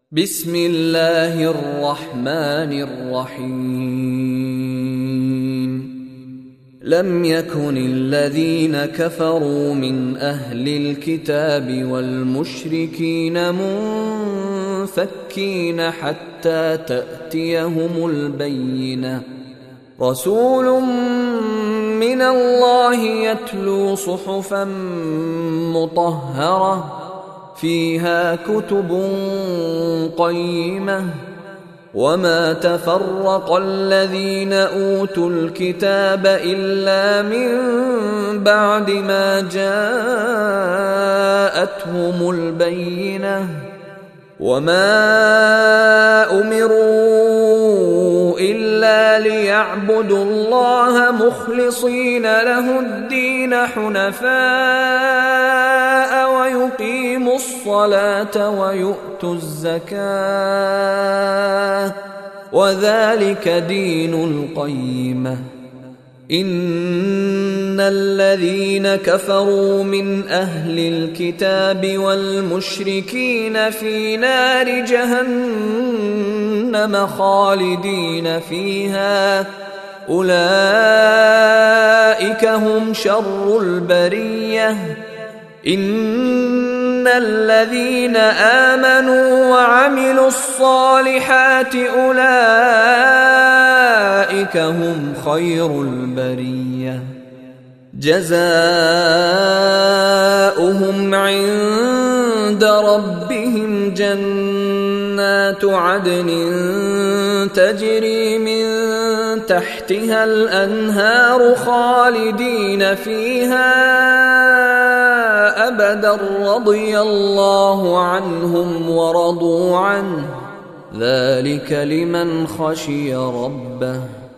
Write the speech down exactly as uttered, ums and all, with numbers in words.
بسم الله الرحمن الرحيم لم يكن الذين كفروا من أهل الكتاب والمشركين منفكين حتى تأتيهم البينة رسول من الله يتلو صحفا مطهرة فيها كتب قيمة وما تفرق الذين أوتوا الكتاب إلا من بعد ما جاءتهم البينة وما أمروا إلا ليعبدوا الله مخلصين له الدين حنفاء ويقيموا الصلاة ويؤتوا الزكاة وذلك دين القيمة إن الذين كفروا من أهل الكتاب والمشركين في نار جهنم خالدين فيها أولئك هم شر البرية إن الذين آمنوا وعملوا الصالحات أولئك هم خير البرية جزاؤهم عند ربهم جنات عدن تجري من تحتها الأنهار خالدين فيها أبدا رضي الله عنهم ورضوا عنه ذلك لمن خشي ربه